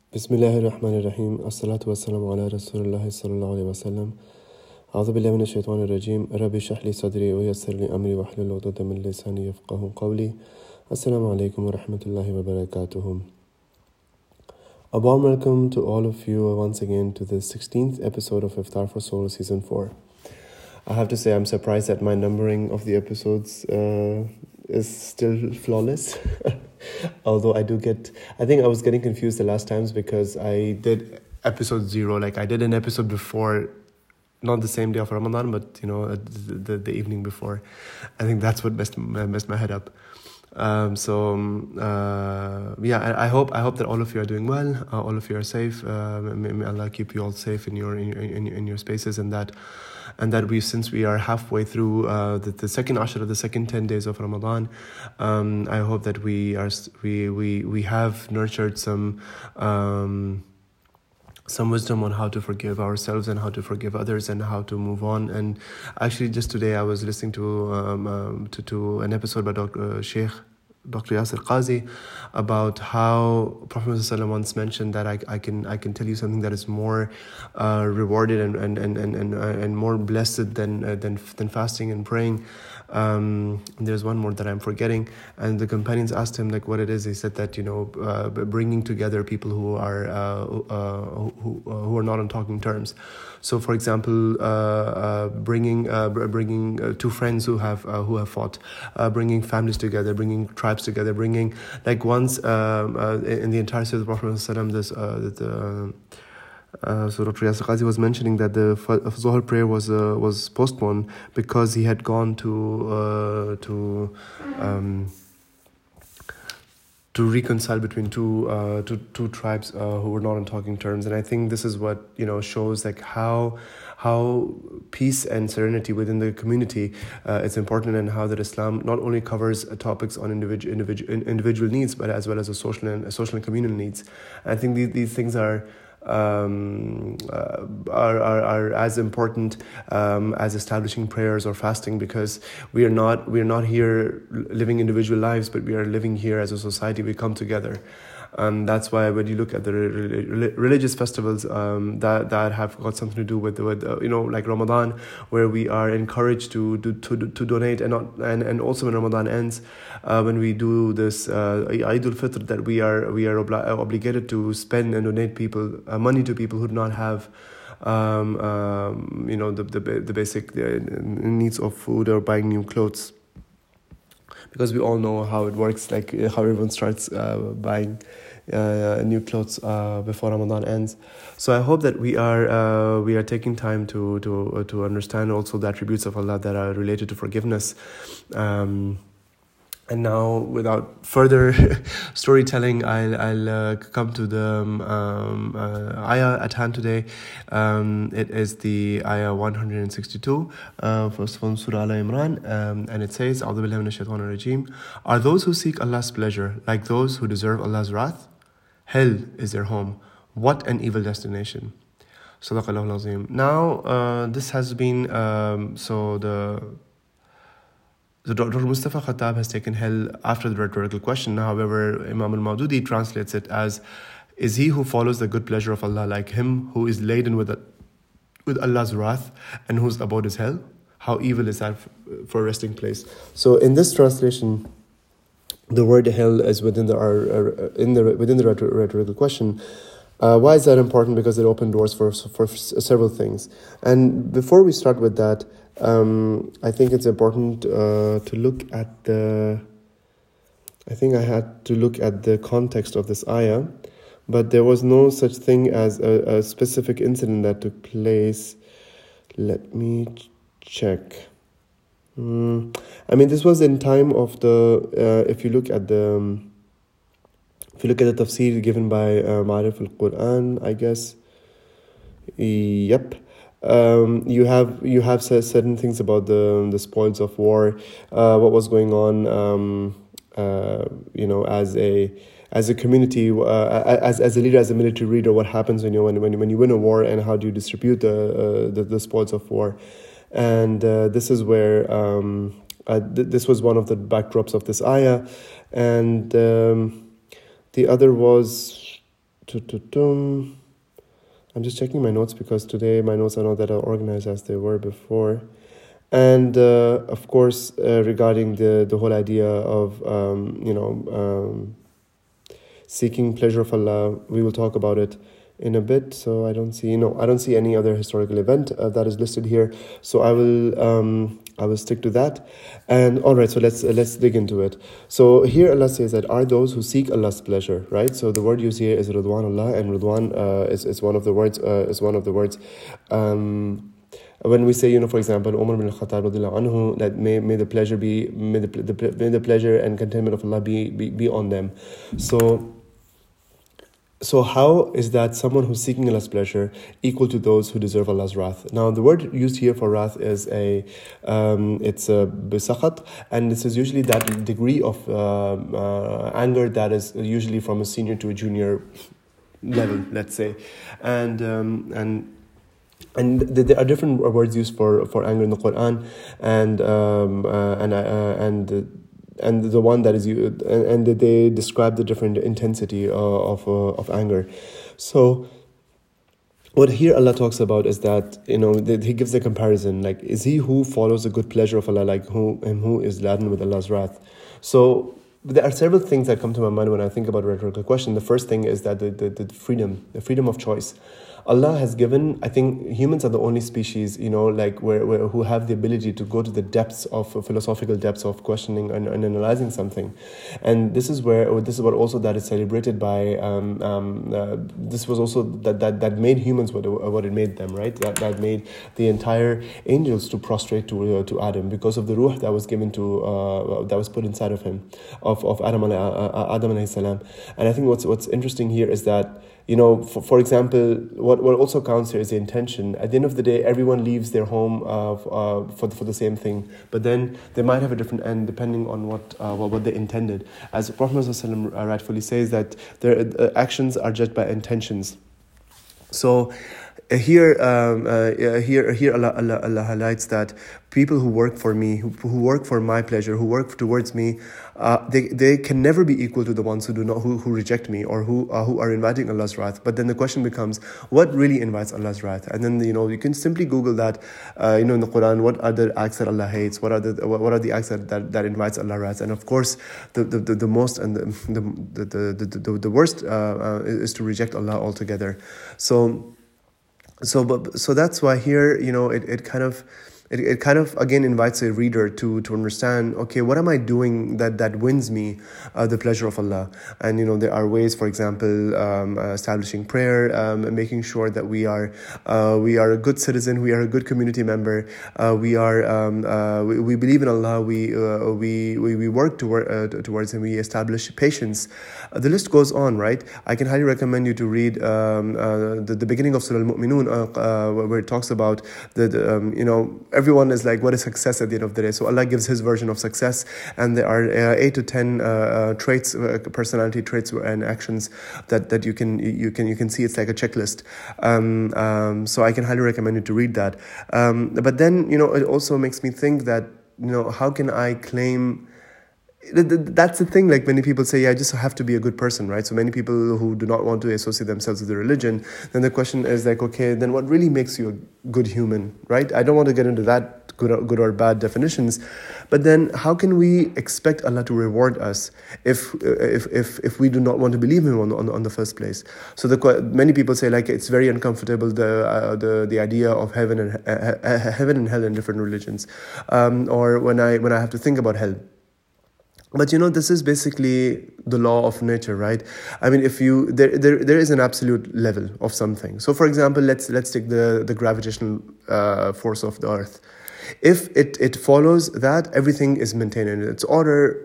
بسم الله الرحمن الرحيم الصلاة والسلام على رسول الله صلى الله عليه وسلم أعوذ بالله من الشيطان الرجيم ربي اشرح لي صدري ويسر لي أمري واحلل عقدة من لساني يفقهوا قولي السلام عليكم ورحمة الله وبركاته. A warm welcome to all of you once again to the 16th episode of Iftar for Soul Season 4. I have to say I'm surprised that my numbering of the episodes is still flawless. Although I think I was getting confused the last times because I did episode 0, like I did an episode before, not the same day of Ramadan, but the evening before. I think that's what messed my head up. I hope that all of you are doing well, all of you are safe. May Allah keep you all safe in your spaces, and that since we are halfway through the second Ashr of the second 10 days of Ramadan, I hope that we have nurtured some wisdom on how to forgive ourselves and how to forgive others and how to move on. And actually, just today I was listening to an episode by Dr. Yasir Qazi about how Prophet ﷺ once mentioned that I can tell you something that is more rewarded and more blessed than fasting and praying. There's one more that I'm forgetting, and the companions asked him like what it is. He said that bringing together people who are not on talking terms. So, for example, bringing two friends who have fought, bringing families together, bringing tribes together, bringing like once in the entire Surah of the Prophet ﷺ, so Dr. Yasir Qazi was mentioning that the Zuhr prayer was postponed because he had gone to reconcile between two tribes who were not on talking terms. And I think this is what shows like how peace and serenity within the community is important, and how that Islam not only covers topics on individual needs, but as well as social and communal needs. And I think these things are as important as establishing prayers or fasting, because we are not here living individual lives, but we are living here as a society. We come together. That's why when you look at the religious festivals that have got something to do with like Ramadan, where we are encouraged to donate, and also when Ramadan ends, when we do this Eid al-Fitr, that we are obligated to spend and donate money to people who do not have the basic needs of food or buying new clothes. Because we all know how it works, like how everyone starts buying new clothes before Ramadan ends. So I hope that we are taking time to understand also the attributes of Allah that are related to forgiveness. And now, without further storytelling, I'll come to the ayah at hand today. It is the ayah 162, first from Surah Al-Imran, and it says, "A'udhu billahi minash shaitanir rajim. Are those who seek Allah's pleasure like those who deserve Allah's wrath? Hell is their home. What an evil destination." Sadaqallahu al-Azim. Now, this has been So Dr. Mustafa Khattab has taken hell after the rhetorical question. However, Imam al-Maududi translates it as, "Is he who follows the good pleasure of Allah like him who is laden with Allah's wrath and whose abode is hell? How evil is that for a resting place?" So in this translation, the word hell is within the rhetorical question. Why is that important? Because it opened doors for several things. And before we start with that, I think it's important to look at I think I had to look at the context of this ayah, but there was no such thing as a specific incident that took place. Let me check. This was in time of if you look at the tafsir given by Ma'arif al-Quran, I guess. Yep. You have certain things about the spoils of war, what was going on, as a community, as a leader, as a military leader, what happens when you win a war, and how do you distribute the spoils of war. And this is where this was one of the backdrops of this ayah, and the other was I'm just checking my notes because today my notes are not that organized as they were before. And of course, regarding the whole idea of seeking pleasure of Allah, we will talk about it in a bit. So I don't see any other historical event that is listed here. So I will stick to that. And all right, so let's dig into it. So here Allah says that are those who seek Allah's pleasure, right? So the word used here is Ridwan Allah, and Ridwan is one of the words. When we say, for example, Umar bin al-Khattab radhiyallahu anhu, that may the pleasure and contentment of Allah be on them. So how is that someone who's seeking Allah's pleasure equal to those who deserve Allah's wrath? Now, the word used here for wrath is it's a bisakhat, and this is usually that degree of anger that is usually from a senior to a junior level, let's say, and there are different words used for anger in the Quran, and the one that is used, and they describe the different intensity of anger. So what here Allah talks about is that He gives a comparison, like, is he who follows the good pleasure of Allah like who is laden with Allah's wrath? So there are several things that come to my mind when I think about a rhetorical question. The first thing is that the freedom of choice. Allah has given, I think humans are the only species, who have the ability to go to the depths of philosophical depths of questioning and analyzing something. And this is what also that is celebrated by, this was also that made humans what it made them, right? That made the entire angels to prostrate to Adam because of the ruh that was given that was put inside of him, of Adam alayhi salam. And I think what's interesting here is that, for example, what also counts here is the intention. At the end of the day, everyone leaves their home for the same thing, but then they might have a different end depending on what they intended. As Prophet ﷺ rightfully says that their actions are judged by intentions. So here Allah highlights that people who work for me, who work for my pleasure, who work towards me, they can never be equal to the ones who reject me or who are inviting Allah's wrath. But then the question becomes, what really invites Allah's wrath? And then you can simply Google that, in the Quran, what are the acts that Allah hates? What are the acts that invites Allah's wrath? And of course, the most and the worst is to reject Allah altogether. So that's why here, it kind of again invites a reader to understand, okay, what am I doing that wins me the pleasure of Allah? And there are ways, for example, establishing prayer, making sure that we are a good citizen, we are a good community member, we believe in Allah, we work towards Him, we establish patience. The list goes on, right? I can highly recommend you to read the beginning of Surah Al-Mu'minun, where it talks about everyone is like, what is success at the end of the day? So Allah gives His version of success, and there are 8 to 10 traits, personality traits and actions that you can see. It's like a checklist. So I can highly recommend you to read that. But then it also makes me think that how can I claim? That's the thing, like many people say, I just have to be a good person, right? So many people who do not want to associate themselves with the religion, then the question is like, okay, then what really makes you a good human, right? I don't want to get into that good or bad definitions, but then how can we expect Allah to reward us if we do not want to believe Him on the first place? So many people say, like, it's very uncomfortable, the idea of heaven and hell in different religions, or when I have to think about hell. But this is basically the law of nature, right? I mean, if there is an absolute level of something. So, for example, let's take the gravitational force of the Earth. If it follows that, everything is maintained in its order.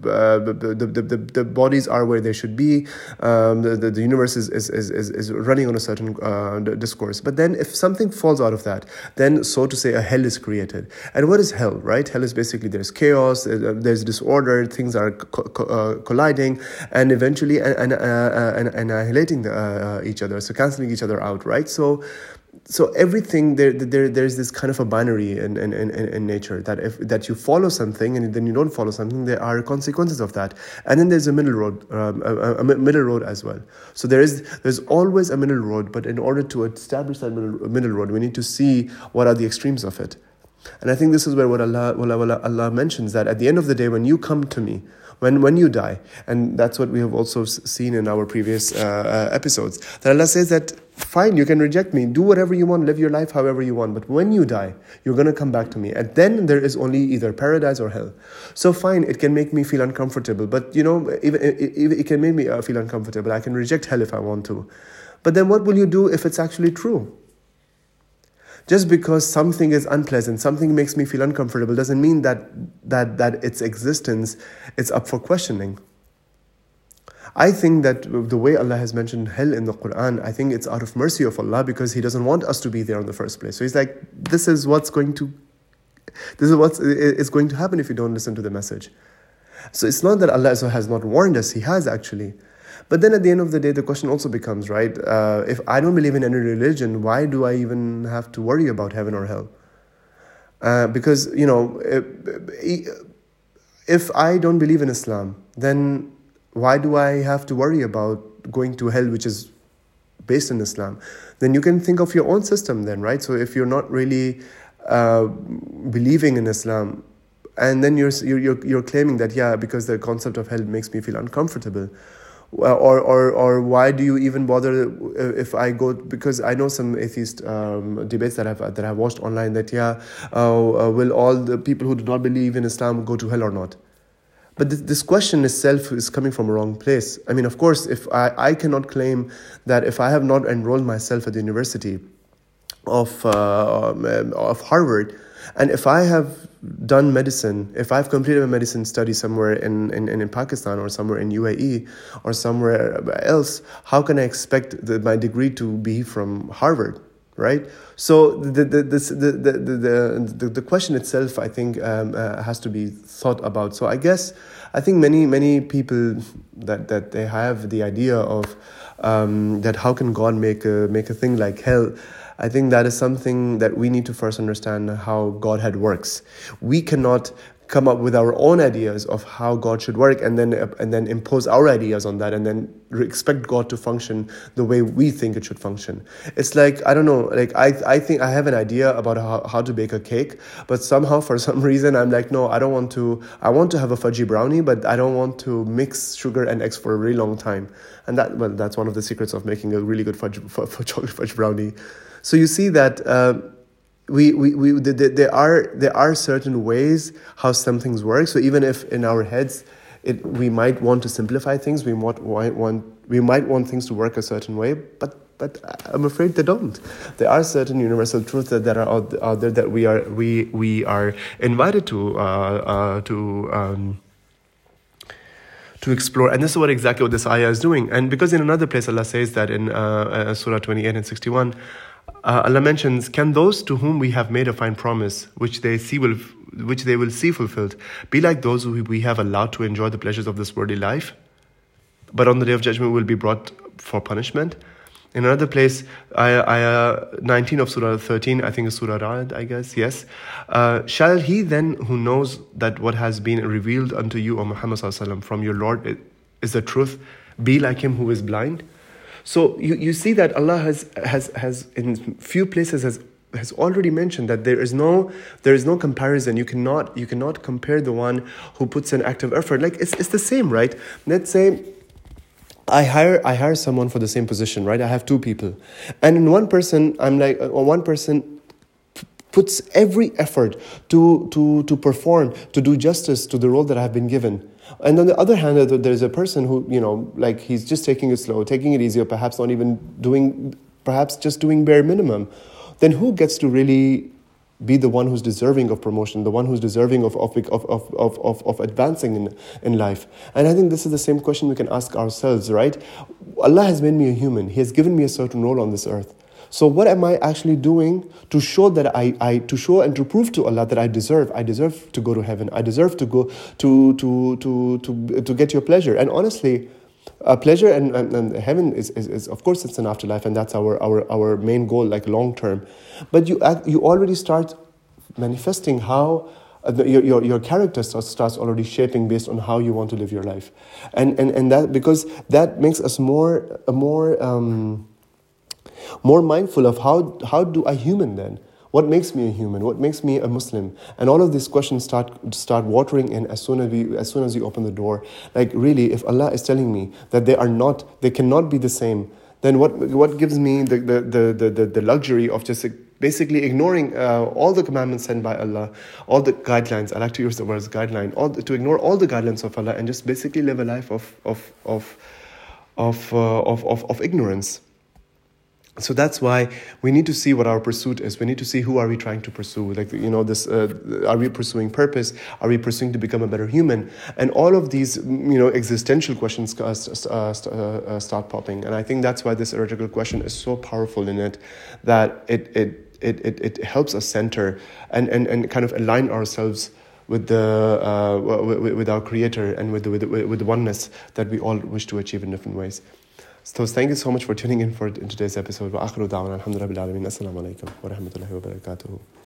The bodies are where they should be. The universe is running on a certain discourse. But then if something falls out of that, then, so to say, a hell is created. And what is hell, right? Hell is basically, there's chaos, there's disorder, things are colliding, and eventually annihilating each other, so cancelling each other out, right? So so everything there's this kind of a binary in nature, that that you follow something and then you don't follow something, there are consequences of that. And then there's a middle road, a middle road as well. So there's always a middle road, but in order to establish that middle road, we need to see what are the extremes of it. And I think this is where what Allah mentions, that at the end of the day, when you come to me, when you die, and that's what we have also seen in our previous episodes, that Allah says that, fine, you can reject me, do whatever you want, live your life however you want, but when you die, you're going to come back to me, and then there is only either paradise or hell. So fine, it can make me feel uncomfortable, but even it can make me feel uncomfortable. I can reject hell if I want to. But then what will you do if it's actually true? Just because something is unpleasant, something makes me feel uncomfortable, doesn't mean that its existence is up for questioning. I think that the way Allah has mentioned hell in the Quran, I think it's out of mercy of Allah, because He doesn't want us to be there in the first place. So He's like, this is what is going to happen if you don't listen to the message. So it's not that Allah has not warned us, He has actually. But then at the end of the day, the question also becomes, right, if I don't believe in any religion, why do I even have to worry about heaven or hell? Because, if I don't believe in Islam, then why do I have to worry about going to hell, which is based in Islam? Then you can think of your own system then, right? So if you're not really believing in Islam, and then you're claiming that, yeah, because the concept of hell makes me feel uncomfortable, or why do you even bother if I go? Because I know some atheist debates that I've watched online, that will all the people who do not believe in Islam go to hell or not? But this question itself is coming from a wrong place. I mean, of course, if I cannot claim that if I have not enrolled myself at the University of Harvard, and if I have done medicine, if I've completed a medicine study somewhere in Pakistan or somewhere in UAE or somewhere else, how can I expect my degree to be from Harvard, right? So the question itself, I think, has to be thought about. So I think many people that they have the idea of that how can God make a thing like hell. I think that is something that we need to first understand how Godhead works. We cannot come up with our own ideas of how God should work and then impose our ideas on that and then expect God to function the way we think it should function. It's like, I don't know, like I think I have an idea about how to bake a cake, but somehow for some reason I'm like, no, I want to have a fudgy brownie, but I don't want to mix sugar and eggs for a really long time. And that's one of the secrets of making a really good chocolate fudge brownie. So you see that there are certain ways how some things work. So even if in our heads we might want to simplify things, we might want things to work a certain way, but I'm afraid they don't. There are certain universal truths that are out there that we are invited to explore. And this is exactly what this ayah is doing. And because in another place Allah says that in Surah 28 and 61, Allah mentions, can those to whom we have made a fine promise, which they will see fulfilled, be like those who we have allowed to enjoy the pleasures of this worldly life, but on the day of judgment will be brought for punishment? In another place, ayah 19 of Surah 13, I think it's Surah Ra'd, I guess, yes. Shall he then who knows that what has been revealed unto you, O Muhammad sallallahu alaihi wasallam, from your Lord is the truth, be like him who is blind? So you see that Allah has in few places has already mentioned that there is no comparison. You cannot compare the one who puts an active effort. Like it's the same, right? Let's say I hire someone for the same position, right? I have two people, and in one person one person puts every effort to perform, to do justice to the role that I have been given. And on the other hand, there's a person who, like he's just taking it slow, taking it easy, or perhaps just doing bare minimum. Then who gets to really be the one who's deserving of promotion, the one who's deserving of advancing in life? And I think this is the same question we can ask ourselves, right? Allah has made me a human. He has given me a certain role on this earth. So what am I actually doing to show that to show and to prove to Allah that I deserve to go to heaven. I deserve to go to get your pleasure. And honestly, Pleasure and heaven is of course it's an afterlife, and that's our main goal, like long term. But you already start manifesting how your character starts already shaping based on how you want to live your life, and that, because that makes us more mindful of how do I human then. What makes me a human? What makes me a Muslim? And all of these questions start watering in as soon as you open the door. Like, really, if Allah is telling me that they cannot be the same, then what gives me the luxury of just basically ignoring all the commandments sent by Allah, all the guidelines? I like to use the words guideline. To ignore all the guidelines of Allah and just basically live a life of ignorance. So that's why we need to see what our pursuit is. We need to see who are we trying to pursue. Like, this, are we pursuing purpose? Are we pursuing to become a better human? And all of these, existential questions start popping. And I think that's why this heretical question is so powerful in it, that it helps us center and kind of align ourselves with with our Creator and with the oneness that we all wish to achieve in different ways. So thank you so much for tuning in in today's episode. وآخر دعوانا الحمد لله رب العالمين. السلام عليكم ورحمة الله وبركاته.